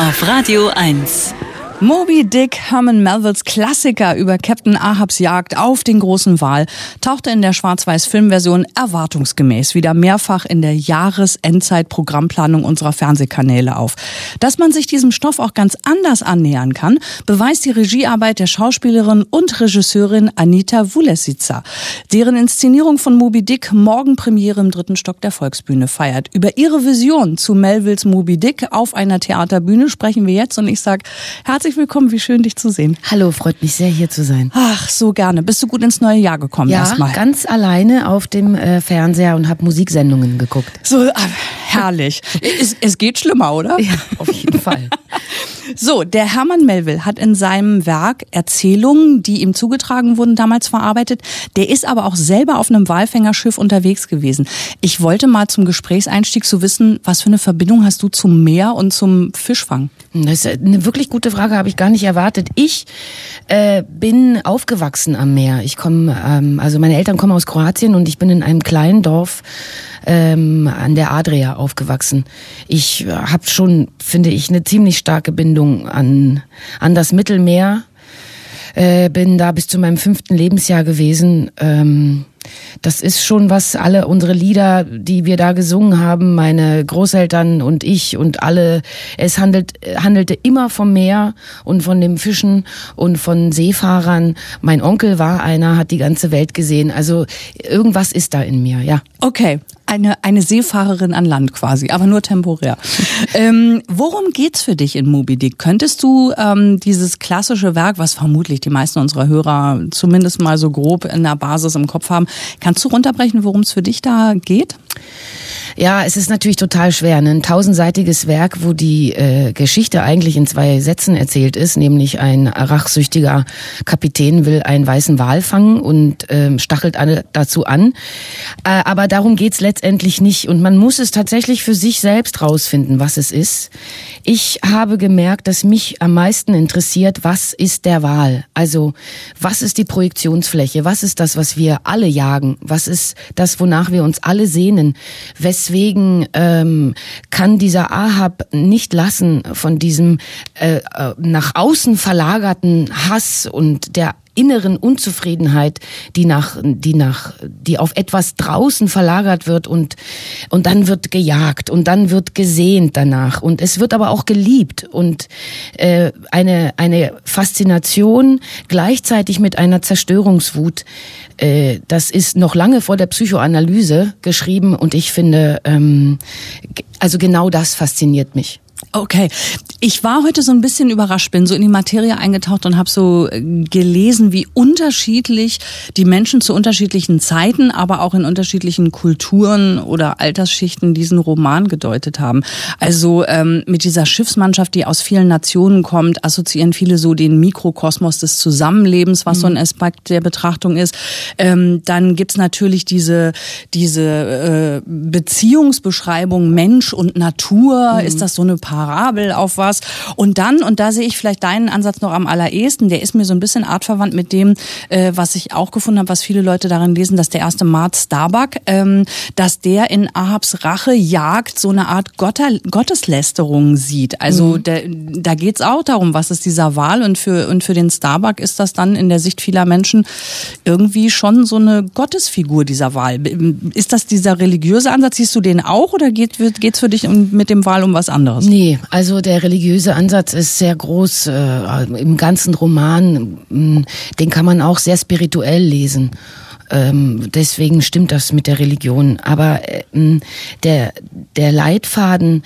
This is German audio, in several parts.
Auf Radio 1. Moby Dick, Herman Melvilles Klassiker über Captain Ahabs Jagd auf den großen Wal, tauchte in der Schwarz-Weiß-Filmversion erwartungsgemäß wieder mehrfach in der Jahresendzeit-Programmplanung unserer Fernsehkanäle auf. Dass man sich diesem Stoff auch ganz anders annähern kann, beweist die Regiearbeit der Schauspielerin und Regisseurin Anita Vulesica, deren Inszenierung von Moby Dick morgen Premiere im 3. Stock der Volksbühne feiert. Über ihre Vision zu Melvilles Moby Dick auf einer Theaterbühne sprechen wir jetzt und ich sage herzlich willkommen, wie schön, dich zu sehen. Hallo, freut mich sehr, hier zu sein. Ach, so gerne. Bist du gut ins neue Jahr gekommen erstmal? Ja, ganz alleine auf dem Fernseher und habe Musiksendungen geguckt. So, herrlich. Es geht schlimmer, oder? Ja, auf jeden Fall. So, der Herman Melville hat in seinem Werk Erzählungen, die ihm zugetragen wurden, damals verarbeitet. Der ist aber auch selber auf einem Walfängerschiff unterwegs gewesen. Ich wollte mal zum Gesprächseinstieg so wissen, was für eine Verbindung hast du zum Meer und zum Fischfang? Das ist eine wirklich gute Frage, habe ich gar nicht erwartet. Ich bin aufgewachsen am Meer. Ich komme, also meine Eltern kommen aus Kroatien und ich bin in einem kleinen Dorf an der Adria aufgewachsen. Ich habe schon, finde ich, eine ziemlich starke Bindung an das Mittelmeer. Bin da bis zu meinem 5. Lebensjahr gewesen. Das ist schon was, alle unsere Lieder, die wir da gesungen haben, meine Großeltern und ich und alle, es handelte immer vom Meer und von dem Fischen und von Seefahrern. Mein Onkel war einer, hat die ganze Welt gesehen. Also irgendwas ist da in mir, ja. Okay, eine Seefahrerin an Land quasi, aber nur temporär. Worum geht's für dich in Moby Dick? Könntest du dieses klassische Werk, was vermutlich die meisten unserer Hörer zumindest mal so grob in der Basis im Kopf haben, kannst du runterbrechen, worum es für dich da geht? Ja, es ist natürlich total schwer. Ein 1000-seitiges Werk, wo die Geschichte eigentlich in 2 Sätzen erzählt ist, nämlich ein rachsüchtiger Kapitän will einen weißen Wal fangen und stachelt alle dazu an. Aber darum geht's letztendlich nicht. Und man muss es tatsächlich für sich selbst rausfinden, was es ist. Ich habe gemerkt, dass mich am meisten interessiert, was ist der Wal? Also, was ist die Projektionsfläche? Was ist das, was wir alle jagen? Was ist das, wonach wir uns alle sehnen? Weswegen kann dieser Ahab nicht lassen von diesem nach außen verlagerten Hass und der inneren Unzufriedenheit, die auf etwas draußen verlagert wird und dann wird gejagt und dann wird gesehnt danach und es wird aber auch geliebt und eine Faszination gleichzeitig mit einer Zerstörungswut. Das ist noch lange vor der Psychoanalyse geschrieben und ich finde, also genau das fasziniert mich. Okay, ich war heute so ein bisschen überrascht, bin so in die Materie eingetaucht und habe so gelesen, wie unterschiedlich die Menschen zu unterschiedlichen Zeiten, aber auch in unterschiedlichen Kulturen oder Altersschichten diesen Roman gedeutet haben. Also mit dieser Schiffsmannschaft, die aus vielen Nationen kommt, assoziieren viele so den Mikrokosmos des Zusammenlebens, was so ein Aspekt der Betrachtung ist. Dann gibt's natürlich diese Beziehungsbeschreibung Mensch und Natur. Ist das so eine Parabel auf was? Und dann, und da sehe ich vielleicht deinen Ansatz noch am allerersten, der ist mir so ein bisschen artverwandt mit dem, was ich auch gefunden habe, was viele Leute darin lesen, dass der erste Mart Starbuck, dass der in Ahabs Rachejagd so eine Art Gotteslästerung sieht. Also da geht's auch darum, was ist dieser Wal und für den Starbuck ist das dann in der Sicht vieler Menschen irgendwie schon so eine Gottesfigur, dieser Wal. Ist das dieser religiöse Ansatz? Siehst du den auch oder geht's für dich mit dem Wal um was anderes? Nee, also der religiöse Ansatz ist sehr groß im ganzen Roman. Den kann man auch sehr spirituell lesen. Deswegen stimmt das mit der Religion. Aber der Leitfaden,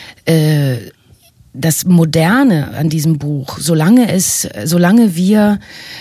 das Moderne an diesem Buch, solange wir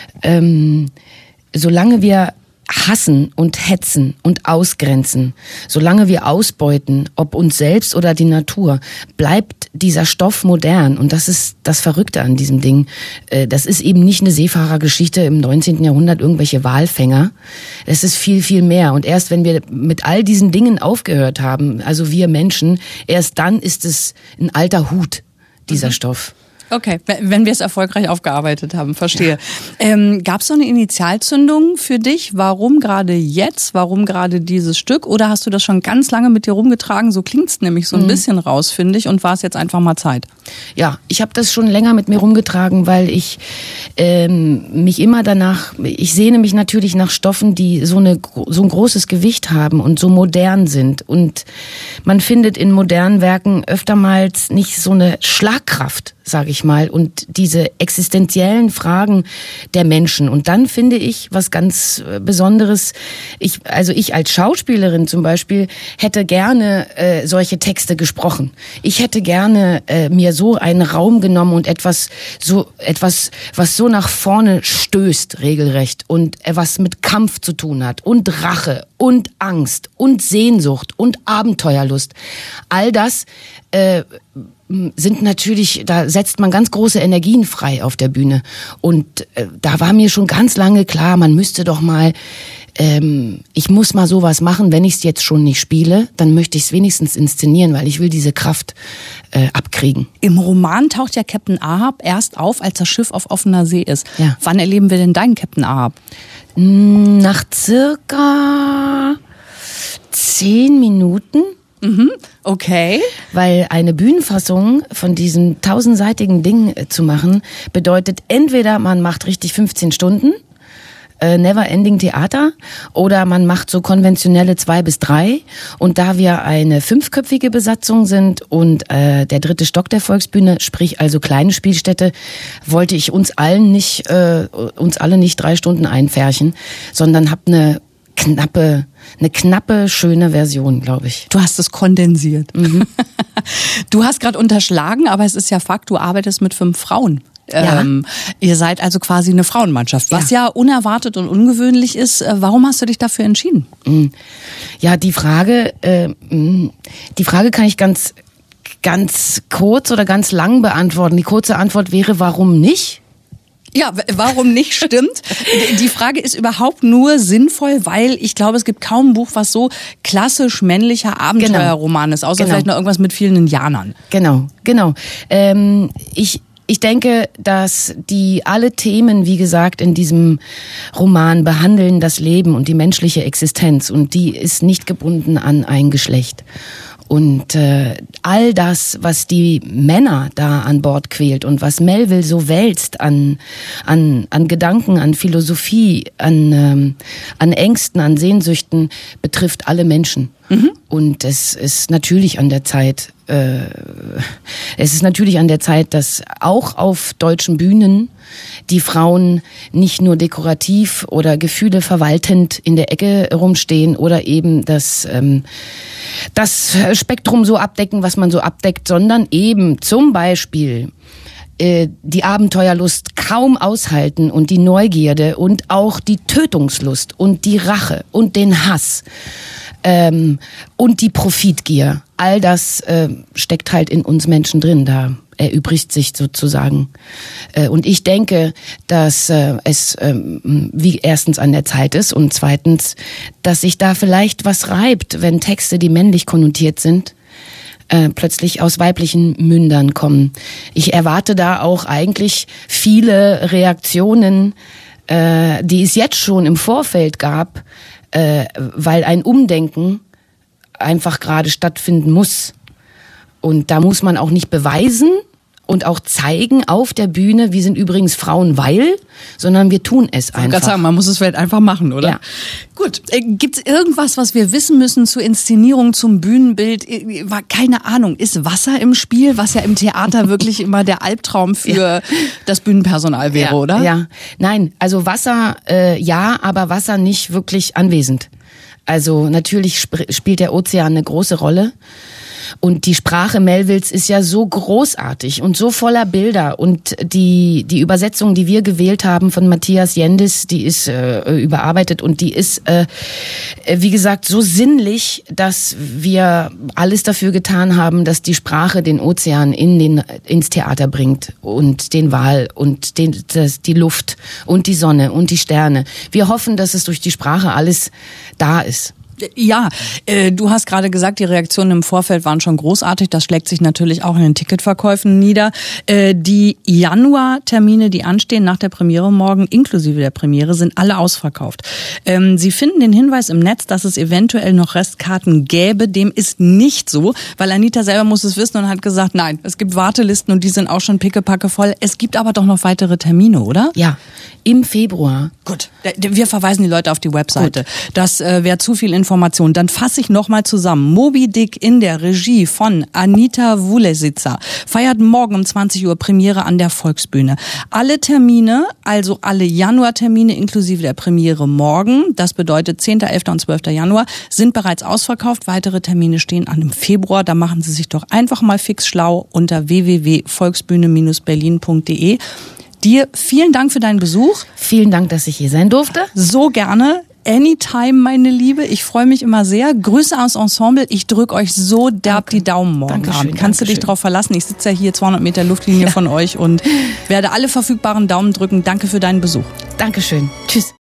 hassen und hetzen und ausgrenzen, solange wir ausbeuten, ob uns selbst oder die Natur, bleibt dieser Stoff modern. Und das ist das Verrückte an diesem Ding. Das ist eben nicht eine Seefahrergeschichte im 19. Jahrhundert, irgendwelche Walfänger. Es ist viel, viel mehr. Und erst wenn wir mit all diesen Dingen aufgehört haben, also wir Menschen, erst dann ist es ein alter Hut, dieser Stoff. Okay, wenn wir es erfolgreich aufgearbeitet haben, verstehe. Ja. Gab es so eine Initialzündung für dich? Warum gerade jetzt? Warum gerade dieses Stück? Oder hast du das schon ganz lange mit dir rumgetragen? So klingt's nämlich so ein bisschen raus, finde ich. Und war es jetzt einfach mal Zeit? Ja, ich habe das schon länger mit mir rumgetragen, weil ich mich immer danach, ich sehne mich natürlich nach Stoffen, die so ein großes Gewicht haben und so modern sind. Und man findet in modernen Werken öftermals nicht so eine Schlagkraft, sage ich mal, und diese existenziellen Fragen der Menschen. Und dann finde ich was ganz Besonderes. Ich als Schauspielerin zum Beispiel hätte gerne solche Texte gesprochen. Ich hätte gerne mir so einen Raum genommen und etwas, was so nach vorne stößt, regelrecht, und was mit Kampf zu tun hat und Rache und Angst und Sehnsucht und Abenteuerlust. All das sind natürlich, da setzt man ganz große Energien frei auf der Bühne. Und da war mir schon ganz lange klar, man müsste doch mal, ich muss mal sowas machen, wenn ich es jetzt schon nicht spiele, dann möchte ich es wenigstens inszenieren, weil ich will diese Kraft abkriegen. Im Roman taucht ja Captain Ahab erst auf, als das Schiff auf offener See ist. Ja. Wann erleben wir denn deinen Captain Ahab? Nach circa 10 Minuten. Okay. Weil eine Bühnenfassung von diesem 1000-seitigen Ding zu machen, bedeutet entweder man macht richtig 15 Stunden, Never-Ending Theater, oder man macht so konventionelle 2 bis 3. Und da wir eine 5-köpfige Besatzung sind und der 3. Stock der Volksbühne, sprich also kleine Spielstätte, wollte ich uns alle nicht 3 Stunden einpferchen, sondern habe eine knappe, schöne Version, glaube ich. Du hast es kondensiert. Du hast gerade unterschlagen, aber es ist ja Fakt, du arbeitest mit 5 Frauen. Ja. Ihr seid also quasi eine Frauenmannschaft, was ja unerwartet und ungewöhnlich ist. Warum hast du dich dafür entschieden? Ja, die Frage kann ich ganz kurz oder ganz lang beantworten. Die kurze Antwort wäre, warum nicht? Ja, warum nicht, stimmt. Die Frage ist überhaupt nur sinnvoll, weil ich glaube, es gibt kaum ein Buch, was so klassisch männlicher Abenteuerroman ist, außer vielleicht noch irgendwas mit vielen Indianern. Genau. Ich denke, dass die alle Themen, wie gesagt, in diesem Roman behandeln das Leben und die menschliche Existenz, und die ist nicht gebunden an ein Geschlecht. Und all das, was die Männer da an Bord quält und was Melville so wälzt an Gedanken, an Philosophie, an Ängsten, an Sehnsüchten, betrifft alle Menschen. Und es ist natürlich an der Zeit, dass auch auf deutschen Bühnen die Frauen nicht nur dekorativ oder Gefühle verwaltend in der Ecke rumstehen oder eben das Spektrum so abdecken, was man so abdeckt, sondern eben zum Beispiel die Abenteuerlust kaum aushalten und die Neugierde und auch die Tötungslust und die Rache und den Hass und die Profitgier. All das steckt halt in uns Menschen drin, da erübrigt sich sozusagen. Und ich denke, dass es wie erstens an der Zeit ist und zweitens, dass sich da vielleicht was reibt, wenn Texte, die männlich konnotiert sind, plötzlich aus weiblichen Mündern kommen. Ich erwarte da auch eigentlich viele Reaktionen, die es jetzt schon im Vorfeld gab, weil ein Umdenken einfach gerade stattfinden muss. Und da muss man auch nicht beweisen und auch zeigen auf der Bühne, wir sind übrigens Frauen, sondern wir tun es einfach. Ich kann sagen, man muss es vielleicht einfach machen, oder? Ja. Gut, gibt es irgendwas, was wir wissen müssen zur Inszenierung, zum Bühnenbild? Keine Ahnung, ist Wasser im Spiel, was ja im Theater wirklich immer der Albtraum für das Bühnenpersonal wäre, oder? Ja, nein, also Wasser, aber Wasser nicht wirklich anwesend. Also natürlich spielt der Ozean eine große Rolle. Und die Sprache Melvilles ist ja so großartig und so voller Bilder. Und die Übersetzung, die wir gewählt haben von Matthias Jendis, die ist überarbeitet und die ist, wie gesagt, so sinnlich, dass wir alles dafür getan haben, dass die Sprache den Ozean ins Theater bringt und den Wal und die Luft und die Sonne und die Sterne. Wir hoffen, dass es durch die Sprache alles da ist. Ja, du hast gerade gesagt, die Reaktionen im Vorfeld waren schon großartig. Das schlägt sich natürlich auch in den Ticketverkäufen nieder. Die Januartermine, die anstehen nach der Premiere morgen, inklusive der Premiere, sind alle ausverkauft. Sie finden den Hinweis im Netz, dass es eventuell noch Restkarten gäbe. Dem ist nicht so, weil Anita selber muss es wissen und hat gesagt, nein, es gibt Wartelisten und die sind auch schon pickepacke voll. Es gibt aber doch noch weitere Termine, oder? Ja, im Februar. Gut, wir verweisen die Leute auf die Webseite. Gut. Das wäre zu viel Information. Dann fasse ich nochmal zusammen. Moby Dick in der Regie von Anita Wulesica feiert morgen um 20 Uhr Premiere an der Volksbühne. Alle Termine, also alle Januartermine inklusive der Premiere morgen, das bedeutet 10., 11. und 12. Januar, sind bereits ausverkauft. Weitere Termine stehen an im Februar. Da machen Sie sich doch einfach mal fix schlau unter www.volksbühne-berlin.de. Dir vielen Dank für deinen Besuch. Vielen Dank, dass ich hier sein durfte. So gerne. Anytime, meine Liebe. Ich freue mich immer sehr. Grüße aus Ensemble. Ich drücke euch so derb die Daumen morgen an. Kannst du dich drauf verlassen? Ich sitze ja hier 200 Meter Luftlinie von euch und werde alle verfügbaren Daumen drücken. Danke für deinen Besuch. Dankeschön. Tschüss.